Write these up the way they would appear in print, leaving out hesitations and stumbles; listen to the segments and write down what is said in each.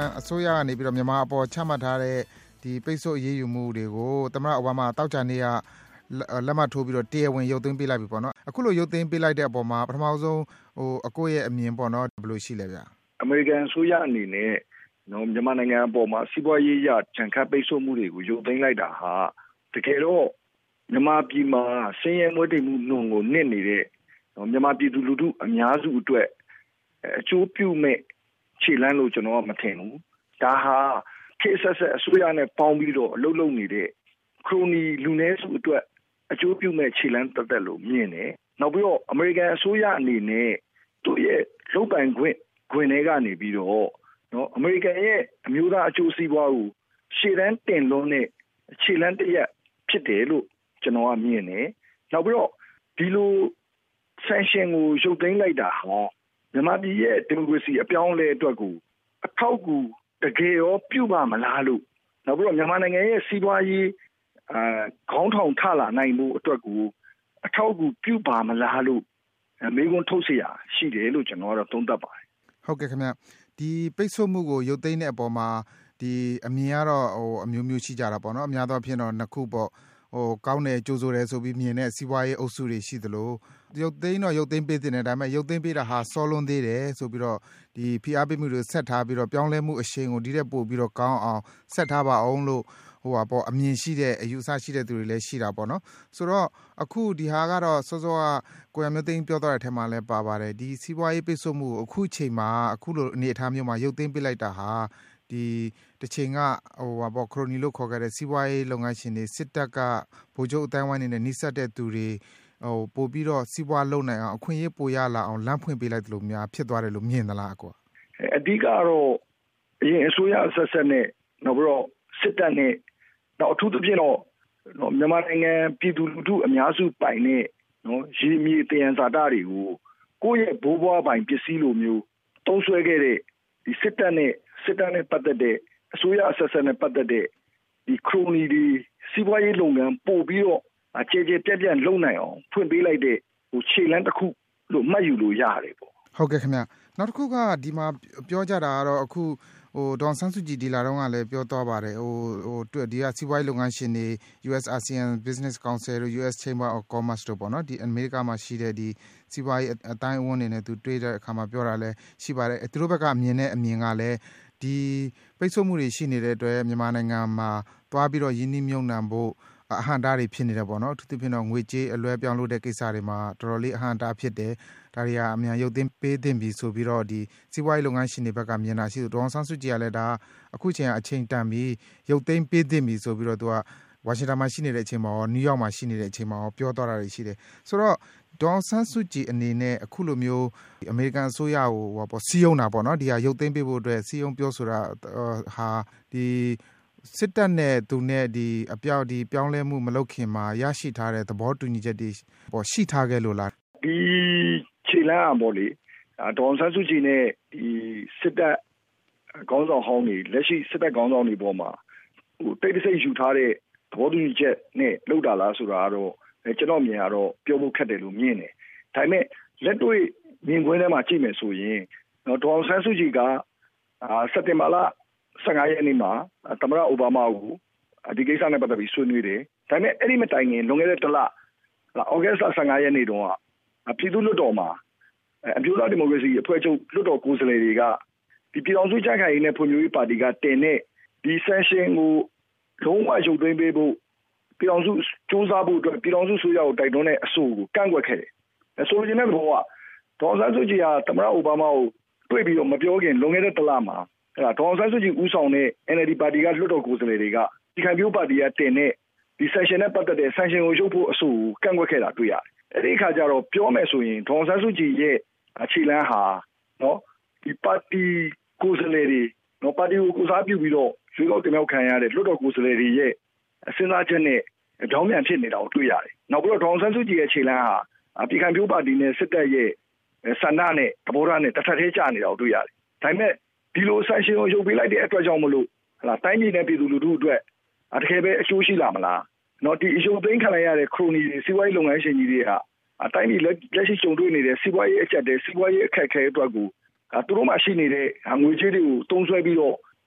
အစိုးရကနေပြီးတော့မြန်မာအပေါ်ချမှတ်ထားတဲ့ဒီပိတ်ဆို့အရေးယူမှုတွေကိုသမ္မတအိုဘားမားတောက်ချာနေ့ကလက်မှတ်ထိုးပြီးတော့တရားဝင်ရုပ်သိမ်းပေးလိုက်ပြီပေါ့နော်အခုလိုရုပ်သိမ်းပေးလိုက်တဲ့အပေါ်မှာပထမဆုံးအကိုရဲ့အမြင်ပေါ့နော်ဘယ်လိုရှိလဲဗျာအမေရိကန်အစိုးရအနေနဲ့မြန်မာနိုင်ငံအပေါ်မှာစီးပွားရေးရခြံခတ်ပိတ်ဆို့မှုတွေကိုရုပ်သိမ်းလိုက်တာဟာတကယ်တော့မြန်မာပြည်မှာဆင်းရဲမွဲတေမှုနှုန်းကိုနစ်နေတဲ့မြန်မာပြည်သူလူထုအများစုအတွက်အကျိုးပြုမဲ့ခြေလှမ်းလို့ကျွန်တော်ကမထင်ဘူးဒါဟာခေတ်ဆက်ဆက်အစိုးရနဲ့ပေါင်းပြီးတော့အလုပ်လုပ်နေတဲ့ခရိုနီလူနည်းစုအတွက်အကျိုးပြုမဲ့ခြေလှမ်းတက်လို့မြင်တယ်နောက်ပြီးတော့အမေရိကန်အစိုးရအနေနဲ့သူ့ရဲ့လုပ်ပိုင်ခွင့်တွေကနေပြီးတော့အမေရိကန်ရဲ့အမျိုးသားအကျိုးစီးပွားကိုရှေ့တန်းတင်လွှန်းတဲ့ခြေလှမ်းတစ်ရပ်ဖြစ်တယ်လို့ကျွန်တော်ကမြင်တယ်နောက်ပြီးတော့ဒီလို sanction ကိုရုပ်သိမ်းလိုက်တာဟာမြန်မာပြည်ရဲ့ဒီမိုကရေစီအပြောင်းအလဲအတွက်ကိုအထောက်အကူတကယ်ရောပြုပါမလားလို့နောက်ပြီးတော့မြန်မာနိုင်ငံရဲ့စီးပွားရေးခေါင်းထောင်ထလာနိုင်မှုအတွက်ကိုအထောက်အကူပြုပါမလားလို့မေးခွန်းထုတ်เสียရှိတယ်လို့ကျွန်တော်ကတော့သုံးသပ်ပါတယ်ဟုတ်ကဲ့ခင်ဗျဒီပိတ်ဆို့မှုကိုရုပ်သိမ်းတဲ့အပေါ်မှာဒီအမြင်ကတော့အမျိုးမျိုးရှိကြတာပေါ့နော်အများသောအားဖြင့်တော့နှစ်ခုပေါ့ကောင်းတယ်ကြိုးဆိုတယ်ဆိုပြီးမြင်တဲ့စီးပွားရေးအုပ်စုတွေရှိသလိုရုပ်သိမ်းတော့ရုပ်သိမ်းပေးတဲ့ဒါပေမဲ့ရုပ်သိမ်းပေးတာဟာစောလွန်းသေးတယ်ဆိုပြီးတော့ဒီဖိအားပေးမှုတွေဆက်ထားပြီးတော့ပြောင်းလဲမှုအရှိန်ကိုဒီတဲ့ပို့ပြီးတော့ကောင်းအောင်ဆက်ထားပါအောင်လို့အမြင်ရှိတဲ့အယူအဆရှိတဲ့သူတွေလည်းရှိတာပေါ့နော်ဆိုတော့အခုဒီဟာကတော့စောစောကကိုရမျိုးသိန်းပြောသွားတဲ့အထက်မှာလည်းပါပါတယ်ဒီစီးပွားရေးပိတ်ဆို့မှုကိုအခုချိန်မှာအခုလိုအနေအထားမျိုးမှာရုပ်သိမ်းပေးလိုက်တာဟာဒီတစ်ချိန်ကခရိုနီလို့ခေါ်ခဲ့တဲ့စီးပွားရေးလုပ်ငန်းရှင်တွေစစ်တပ်ကဗိုလ်ချုပ်အတိုင်းဝိုင်းနေနဲ့နှိစက်တဲ့သူတွေပို့ပြီးတော့စီးပွားလုပ်နိုင်အောင်အခွင့်အရေးပိုရလာအောင်လမ်းဖွင့်ပေးလိုက်တယ်လို့များဖြစ်သွားတယ်လို့မြင်သလားအကွာအဓိကတော့အရင်အစိုးရအဆက်ဆက်နဲ့နောက်ပြီးတော့စစ်တပ်နဲ့တော့အထူးသဖြင့်တော့မြန်မာနိုင်ငံပြည်သူလူထုအများစုပိုင်တဲ့ရေမြေတယံဇာတတွေကိုယ့်ရဲ့ဘိုးဘွားပိုင်ပစ္စည်းလိုမျိုးသုံးစွဲခဲ့တဲ့ဒီစစ်တပ်နဲ့ပတ်သက်တဲ့အစိုးရအဆက်ဆက်နဲ့ပတ်သက်တဲ့ဒီခရိုနီတွေစီးပွားရေးလုပ်ငန်းပို့ပြီးတော့အခြေပြန့်လုပ်နိုင်အောင်ဖွင့်ပေးလိုက်တဲ့ခြေလှမ်းတစ်ခုလို့မှတ်ယူလို့ရတယ်ပေါ့ဟုတ်ကဲ့ခင်ဗျနောက်တစ်ခုကဒီမှာပြောကြတာကတော့အခုဒေါန်ဆန်းစုကြည်ဒီလာတော့ကလည်းပြောသွားပါတယ်ဒီကစီးပွားရေးလုပ်ငန်းရှင်တွေ US ASEAN Business Council တို့ US Chamber of Commerce တို့ပေါ့နော်ဒီအမေရိကမှာရှိတဲ့ဒီစီးပွားရေးအတိုင်းအဝန်တွေနဲ့သူတွေ့တဲ့အခါမှာပြောတာလည်းရှိပါတယ်သူတို့ဘက်ကမြင်တဲ့အမြင်ကလည်းဒီပိတ်ဆို့မှုတွေရှိနေတဲ့အတွက်မြန်မာနိုင်ငံမှာသွားပြီးတော့ယင်းနှိမ့်မြုံနှံဖို့အဟန့်တားတွေဖြစ်နေတယ်ပေါ့နော်အထူးသဖြင့်တော့ငွေကြေးအလွှဲပြောင်းလို့တဲ့ကိစ္စတွေမှာတော်တော်လေးအဟန့်တားဖြစ်တယ်ဒါတွေကအမြန်ရုပ်သိမ်းပေးသင့်ပြီဆိုပြီးတော့ဒီစီးပွားရေးလုပ်ငန်းရှင်တွေဘက်ကမြင်တာရှိတယ်ဒေါန်ဆန်းစုကြည်ကလည်းဒါအခုချိန်ကအချိန်တန်ပြီးရုပ်သိမ်းပေးသင့်ပြီဆိုပြီးတော့သူကဝါရှင်တန်မှာရှိနေတဲ့အချိန်မှာရောနယူးယောက်မှာရှိနေတဲ့အချိန်မှာရောပြောသွားတာတွေရှိတယ်ဆိုတော့ဒေါန်ဆန်းစုကြည်အနေနဲ့အခုလိုမျိုးအမေရိကန်အစိုးရကိုစီးရုံးတာပေါ့နော်ဒီဟာရုပ်သိမ်းပေးဖို့အတွက်စီးရုံးပြောဆိုတာဟာဒီစစ်တပ်နဲ့သူနဲ့ဒီပြောင်းလဲမှုမလုပ်ခင်မှာရရှိထားတဲ့သဘောတူညီချက်တွေရှိထားခဲ့လို့လားဒီခြေလှမ်းပေါ့လေဒေါန်ဆန်းစုကြည်နဲ့ဒီစစ်တပ်ခေါင်းဆောင်ဟောင်းတွေလက်ရှိစစ်တပ်ခေါင်းဆောင်တွေပေါ်မှာတိတ်တဆိတ်ယူထားတဲ့သဘောတူညီချက်နဲ့လောက်တာလားဆိုတာကတော့ကျွန်တော်မြင်ရတော့ပြောဖို့ခက်တယ်လို့မြင်တယ်ဒါပေမဲ့လက်တွေ့မြင်ကွင်းထဲမှာကြည့်မယ်ဆိုရင်ဒေါန်ဆန်းစုကြည်ကစက်တင်ဘာလ15ရက်နေ့မှာသမ္မတအိုဘားမားကိုဒီကိစ္စနဲ့ပတ်သက်ပြီးဆွေးနွေးတယ်ဒါပေမဲ့အဲ့ဒီမတိုင်ခင်လွန်ခဲ့တဲ့တစ်လဩဂတ်စ်လ15ရက်နေ့တုန်းကပြည်သူ့လွှတ်တော်မှာအမျိုးသားဒီမိုကရေစီအဖွဲ့ချုပ်လွှတ်တော်ကိုယ်စားလှယ်တွေကဒီပြည်တော်စုကြံ့ခိုင်ရေးနဲ့ဖွံ့ဖြိုးရေးပါတီကတင်တဲ့ဒီ sanction ကိုလုံးဝရုပ်သိမ်းပေးဖို့ပြည်တော်စုစ조사ဖို့အတွက်ပြည်တော်စုဆိုရကိုတိုက်တွန်းတဲ့အဆိုကိုကန့်ကွက်ခဲ့တယ်။ဆိုလိုချင်တဲ့ဘောကဒေါ်ဆန်းစုကြည်ကသမ္မတအိုဘားမားကိုတွေ့ပြီးတော့မပြောခင်လွန်ခဲ့တဲ့တစ်လမှာဒေါ်ဆန်းစုကြည်ဦးဆောင်တဲ့ NLD ပါတီကလွှတ်တော်ကိုယ်စားလှယ်တွေကဒီခိုင်ဖြိုးပါတီကတင်တဲ့ဒီ sanction နဲ့ပတ်သက်တဲ့ sanction ကိုရုပ်ဖို့အဆိုကိုကန့်ကွက်ခဲ့တာတွေ့ရတယ်။အဲဒီအခါကျတော့ပြောမယ်ဆိုရင်ဒေါ်ဆန်းစုကြည်ရဲ့ခြေလှမ်းဟာဒီပါတီကိုယ်စားလှယ်တွေပါတီကိုကိုစားပြုပြီးတော့ရွေးကောက်တင်မြှောက်ခံရတဲ့လွှတ်တော်ကိုယ်စားလှယ်တွေရဲ့စဉ်းစားချက်နဲ့ကြောင်းပြန်ဖြစ်နေတာကိုတွေ့ရတယ်။နောက်ပြီးတော့ဒေါန်ဆန်းစုကြည်ရဲ့ခြေလှမ်းဟာပြည်ခိုင်ဖြိုးပါတီနဲ့စစ်တပ်ရဲ့ဆန္ဒနဲ့သဘောထားနဲ့တစ်ထပ်တည်းကျနေတာကိုတွေ့ရတယ်။ဒါပေမဲ့ဒီလို sanction ကိုရုပ်ပေးလိုက်တဲ့အတွက်ကြောင့်မလို့တိုင်းပြည်နဲ့ပြည်သူလူထုအတွက်တကယ်ပဲအကျိုးရှိလာမလား။ဒီအယုံသိမ်းခံလိုက်ရတဲ့ခရိုနီတွေစီးပွားရေးလုပ်ငန်းရှင်ကြီးတွေဟာတိုင်းပြည်လက်ရှိကြုံတွေ့နေတဲ့စီးပွားရေးအကျပ်တဲ့စီးပွားရေးအခက်အခဲအတွက်ကိုသူတို့မှရှိနေတဲ့ငွေကြေးတွေကိုတုံးဆွဲပြီးတော့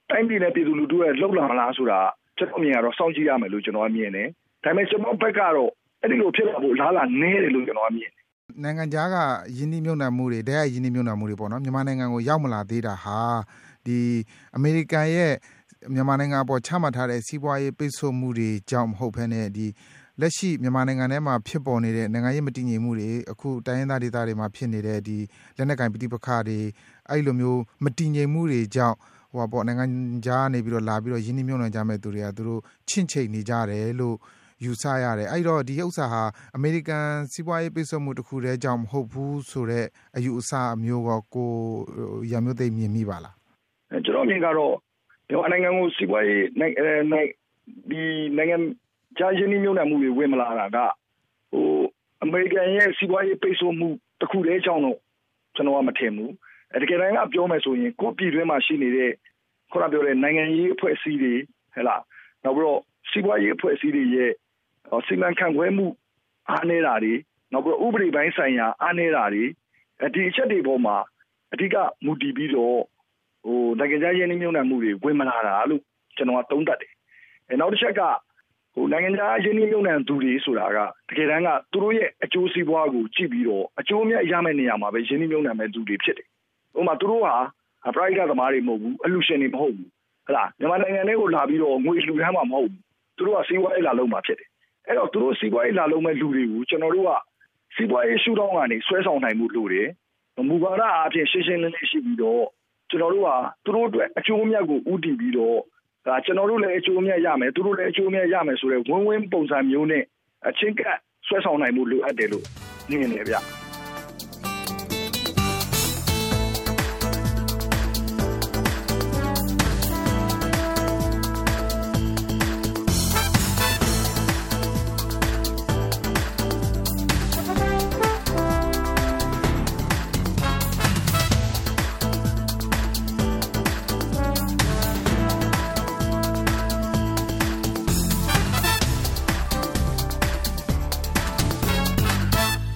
တိုင်းပြည်နဲ့ပြည်သူလူထုရဲ့လှုပ်လာမလားဆိုတာကျွန်တော်မြင်ရတော့စောင့်ကြည့်ရမယ်လို့ကျွန်တော်မြင်တယ်ဒါပေမဲ့ကျွန်တော်ဘက်ကတော့အဲ့ဒီလိုဖြစ်လာဖို့လားလာနည်းတယ်လို့ကျွန်တော်မြင်တယ်နိုင်ငံခြားကယင်းနှိမ့်မြုံနှံမှုတွေတဲ့ယင်းနှိမ့်မြုံနှံမှုတွေပေါ့နော်မြန်မာနိုင်ငံကိုရောက်မလာသေးတာဟာဒီအမေရိကန်ရဲ့မြန်မာနိုင်ငံပေါ်ချမှတ်ထားတဲ့စီးပွားရေးပိတ်ဆို့မှုတွေကြောင့်မဟုတ်ဘဲနဲ့ဒီလက်ရှိမြန်မာနိုင်ငံထဲမှာဖြစ်ပေါ်နေတဲ့နိုင်ငံရေးမတည်ငြိမ်မှုတွေအခုတိုင်းရင်းသားဒေသတွေမှာဖြစ်နေတဲ့ဒီလက်နက်ကိုင်ပဋိပက္ခတွေအဲ့လိုမျိုးမတည်ငြိမ်မှုတွေကြောင့်နိုင်ငံခြားနေပြီးတော့လာပြီးတော့ယင်းနှိမ့်မြုံနှံကြမဲ့သူတွေကသူတို့ချင့်ချိတ်နေကြတယ်လို့ယူဆရတယ်အဲ့တော့ဒီဥစ္စာဟာအမေရိကန်စီးပွားရေးပိတ်ဆို့မှုတစ်ခုတည်းကြောင့်မဟုတ်ဘူးဆိုတော့အယူအဆမျိုးကိုရံမျိုးသိမြင်မိပါလားကျွန်တော်မြင်ကတော့မြန်မာနိုင်ငံကိုစီးပွားရေးဒီနိုင်ငံခြားယင်းနှိမ့်မြုံနှံမှုတွေဝင်မလာတာကအမေရိကန်ရဲ့စီးပွားရေးပိတ်ဆို့မှုတစ်ခုတည်းကြောင့်တော့ကျွန်တော်ကမထင်ဘူးတကယ်တမ်းကပြောမယ်ဆိုရင်ကိုပြည်တွင်းမှာရှိနေတဲ့ခုနပြောတဲ့နိုင်ငံရေးအဖွဲ့အစည်းတွေဟဲ့လားနောက်ပြီးတော့စီးပွားရေးအဖွဲ့အစည်းတွေရဲ့စီမံခန့်ခွဲမှုအားနည်းတာတွေနောက်ပြီးတော့ဥပဒေပိုင်းဆိုင်ရာအားနည်းတာတွေဒီအချက်တွေပေါ်မှာအဓိကမူတည်ပြီးတော့နိုင်ငံခြားယင်းနှိမ့်မြုံနှံမှုတွေဝင်မလာတာလို့ကျွန်တော်ကသုံးသပ်တယ်နောက်တစ်ချက်ကနိုင်ငံခြားယင်းနှိမ့်မြုံနှံသူတွေဆိုတာကတကယ်တမ်းကသူတို့ရဲ့အကျိုးစီးပွားကိုကြည့်ပြီးတော့အကျိုးအမြတ်ရမယ့်နေရာမှာပဲယင်းနှိမ့်မြုံနှံမဲ့သူတွေဖြစ်တယ်ဥပမာသူတို့ဟာပရိုက်တာသမားတွေမဟုတ်ဘူးအလှူရှင်တွေမဟုတ်ဘူးဟလားမြန်မာနိုင်ငံထဲကိုလာပြီးတော့ငွေလှူထားမှာမဟုတ်ဘူးသူတို့ကစီးပွားရေးလာလုံးမှာဖြစ်တယ်အဲ့တော့သူတို့စီးပွားရေးလာလုံးမဲ့လူတွေကိုကျွန်တော်တို့ကစီးပွားရေးရှုထောင့်ကနေဆွဲဆောင်နိုင်မှုလို့တယ်မူဝါဒအားဖြင့်ရှင်းရှင်းလင်းလင်းရှိပြီးတော့ကျွန်တော်တို့ကသူတို့အတွက်အကျိုးအမြတ်ကိုဦးတည်ပြီးတော့ဒါကျွန်တော်တို့လည်းအကျိုးအမြတ်ရမယ်သူတို့လည်းအကျိုးအမြတ်ရမယ်ဆိုတဲ့ဝင်းဝင်းပုံစံမျိုးနဲ့အချင်းကပ်ဆွဲဆောင်နိုင်မှုလိုအပ်တယ်လို့မြင်နေဗျ